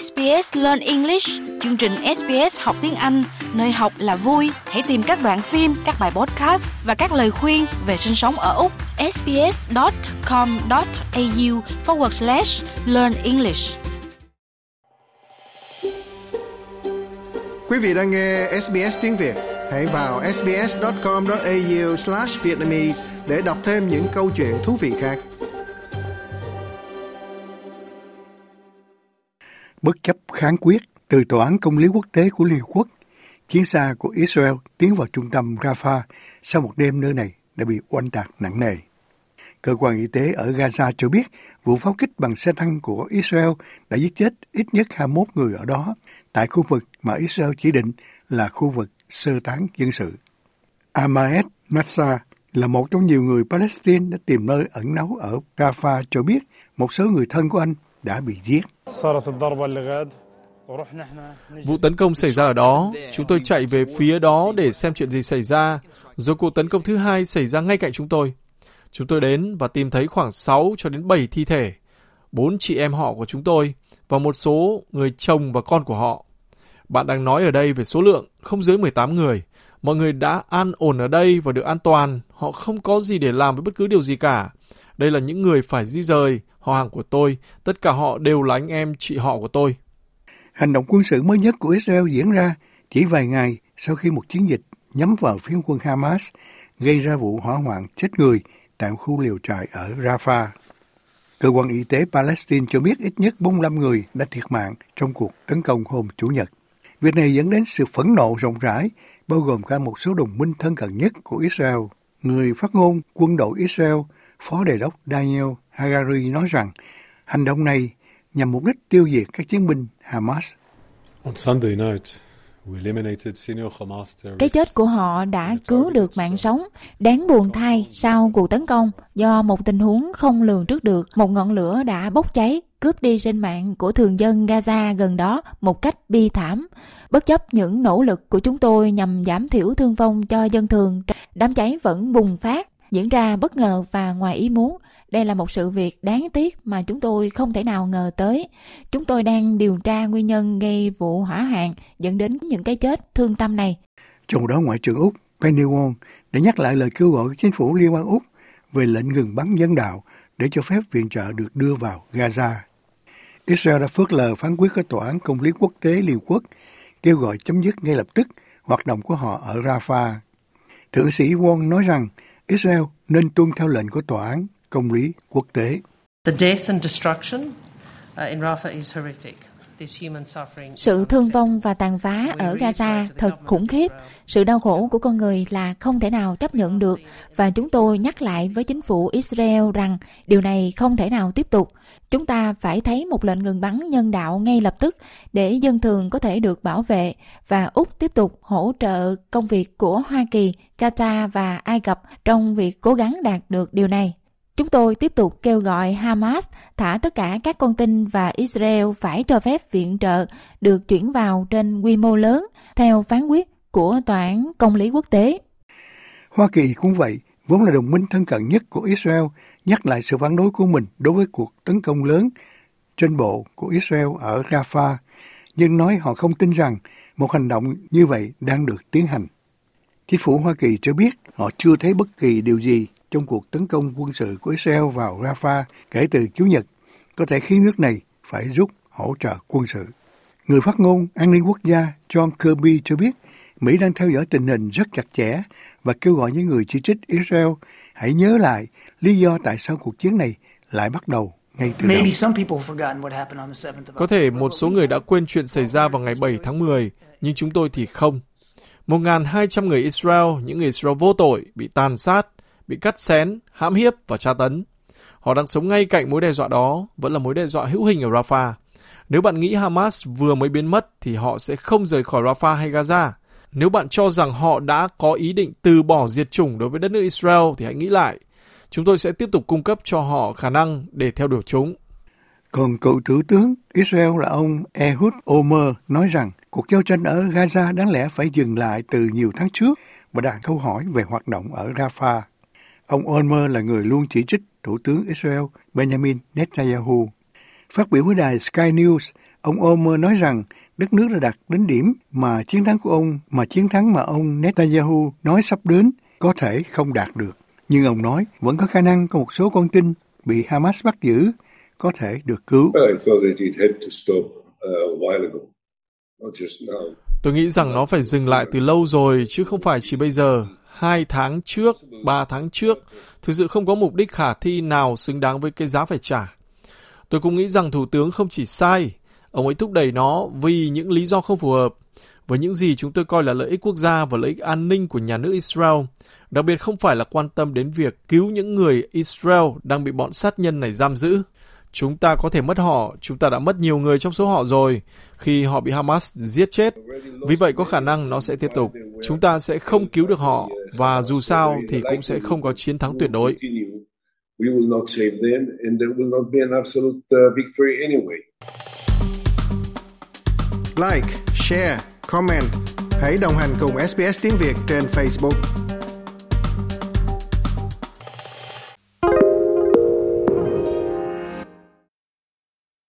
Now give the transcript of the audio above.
SBS Learn English, chương trình SBS học tiếng Anh, nơi học là vui. Hãy tìm các đoạn phim, các bài podcast và các lời khuyên về sinh sống ở Úc. sbs.com.au/learn English. Quý vị đang nghe SBS tiếng Việt. Hãy vào sbs.com.au/Vietnamese để đọc thêm những câu chuyện thú vị khác. Bất chấp kháng quyết từ Tòa án Công lý Quốc tế của Liên Hợp Quốc, chiến xa của Israel tiến vào trung tâm Rafah sau một đêm nơi này đã bị oanh tạc nặng nề. Cơ quan y tế ở Gaza cho biết vụ pháo kích bằng xe tăng của Israel đã giết chết ít nhất 21 người ở đó, tại khu vực mà Israel chỉ định là khu vực sơ tán dân sự. Ahmed Massa là một trong nhiều người Palestine đã tìm nơi ẩn náu ở Rafah cho biết một số người thân của anh đã bị giết. Vụ tấn công xảy ra ở đó, chúng tôi chạy về phía đó để xem chuyện gì xảy ra, rồi cuộc tấn công thứ hai xảy ra ngay cạnh chúng tôi. Chúng tôi đến và tìm thấy khoảng 6 cho đến 7 thi thể, 4 chị em họ của chúng tôi và một số người chồng và con của họ. Bạn đang nói ở đây về số lượng không dưới 18 người. Mọi người đã an ổn ở đây và được an toàn. Họ không có gì để làm với bất cứ điều gì cả. Đây là những người phải di rời, họ hàng của tôi. Tất cả họ đều là anh em chị họ của tôi. Hành động quân sự mới nhất của Israel diễn ra chỉ vài ngày sau khi một chiến dịch nhắm vào phiến quân Hamas gây ra vụ hỏa hoạn chết người tại một khu liều trại ở Rafah. Cơ quan y tế Palestine cho biết ít nhất 45 người đã thiệt mạng trong cuộc tấn công hôm Chủ nhật. Việc này dẫn đến sự phẫn nộ rộng rãi, bao gồm cả một số đồng minh thân cận nhất của Israel. Người phát ngôn quân đội Israel, Phó Đề đốc Daniel Hagari nói rằng hành động này nhằm mục đích tiêu diệt các chiến binh Hamas. Cái chết của họ đã cứu được mạng sống. Đáng buồn thay, sau cuộc tấn công, do một tình huống không lường trước được, một ngọn lửa đã bốc cháy, cướp đi sinh mạng của thường dân Gaza gần đó một cách bi thảm. Bất chấp những nỗ lực của chúng tôi nhằm giảm thiểu thương vong cho dân thường, đám cháy vẫn bùng phát, diễn ra bất ngờ và ngoài ý muốn. Đây là một sự việc đáng tiếc mà chúng tôi không thể nào ngờ tới. Chúng tôi đang điều tra nguyên nhân gây vụ hỏa hoạn dẫn đến những cái chết thương tâm này. Trong đó, Ngoại trưởng Úc Penny Wong đã nhắc lại lời kêu gọi của chính phủ Liên bang Úc về lệnh ngừng bắn nhân đạo để cho phép viện trợ được đưa vào Gaza. Israel đã phớt lờ phán quyết của Tòa án Công lý Quốc tế Liên Quốc kêu gọi chấm dứt ngay lập tức hoạt động của họ ở Rafah. Thượng sĩ Wong nói rằng Israel nên tuân theo lệnh của Tòa án Công lý Quốc tế. Sự thương vong và tàn phá ở Gaza thật khủng khiếp. Sự đau khổ của con người là không thể nào chấp nhận được, và chúng tôi nhắc lại với chính phủ Israel rằng điều này không thể nào tiếp tục. Chúng ta phải thấy một lệnh ngừng bắn nhân đạo ngay lập tức để dân thường có thể được bảo vệ, và Úc tiếp tục hỗ trợ công việc của Hoa Kỳ, Qatar và Ai Cập trong việc cố gắng đạt được điều này. Chúng tôi tiếp tục kêu gọi Hamas thả tất cả các con tin và Israel phải cho phép viện trợ được chuyển vào trên quy mô lớn theo phán quyết của Tòa án Công lý Quốc tế. Hoa Kỳ cũng vậy, vốn là đồng minh thân cận nhất của Israel, nhắc lại sự phản đối của mình đối với cuộc tấn công lớn trên bộ của Israel ở Rafah, nhưng nói họ không tin rằng một hành động như vậy đang được tiến hành. Chính phủ Hoa Kỳ cho biết họ chưa thấy bất kỳ điều gì trong cuộc tấn công quân sự của Israel vào Rafah kể từ Chủ nhật có thể khiến nước này phải rút hỗ trợ quân sự. Người phát ngôn an ninh quốc gia John Kirby cho biết Mỹ đang theo dõi tình hình rất chặt chẽ và kêu gọi những người chỉ trích Israel hãy nhớ lại lý do tại sao cuộc chiến này lại bắt đầu ngay từ đầu. Có thể một số người đã quên chuyện xảy ra vào ngày 7 tháng 10, nhưng chúng tôi thì không. 1.200 người Israel, những người Israel vô tội, bị tàn sát, bị cắt xén, hãm hiếp và tra tấn. Họ đang sống ngay cạnh mối đe dọa đó, vẫn là mối đe dọa hữu hình ở Rafah. Nếu bạn nghĩ Hamas vừa mới biến mất thì họ sẽ không rời khỏi Rafah hay Gaza. Nếu bạn cho rằng họ đã có ý định từ bỏ diệt chủng đối với đất nước Israel thì hãy nghĩ lại. Chúng tôi sẽ tiếp tục cung cấp cho họ khả năng để theo đuổi chúng. Còn cựu thủ tướng Israel là ông Ehud Olmert nói rằng cuộc giao tranh ở Gaza đáng lẽ phải dừng lại từ nhiều tháng trước và đặt câu hỏi về hoạt động ở Rafah. Ông Olmert là người luôn chỉ trích Thủ tướng Israel Benjamin Netanyahu. Phát biểu với đài Sky News Ông Omer nói rằng đất nước đã đạt đến điểm mà chiến thắng mà ông Netanyahu nói sắp đến có thể không đạt được. Nhưng ông nói vẫn có khả năng có một số con tin bị Hamas bắt giữ có thể được cứu. Tôi nghĩ rằng nó phải dừng lại từ lâu rồi, chứ không phải chỉ bây giờ. 2 tháng trước, 3 tháng trước, thực sự không có mục đích khả thi nào xứng đáng với cái giá phải trả. Tôi cũng nghĩ rằng Thủ tướng không chỉ sai, ông ấy thúc đẩy nó vì những lý do không phù hợp với những gì chúng tôi coi là lợi ích quốc gia và lợi ích an ninh của nhà nước Israel, đặc biệt không phải là quan tâm đến việc cứu những người Israel đang bị bọn sát nhân này giam giữ. Chúng ta có thể mất họ, chúng ta đã mất nhiều người trong số họ rồi khi họ bị Hamas giết chết. Vì vậy có khả năng nó sẽ tiếp tục. Chúng ta sẽ không cứu được họ và dù sao thì cũng sẽ không có chiến thắng tuyệt đối. Like, share, comment. Hãy đồng hành cùng SBS tiếng Việt trên Facebook.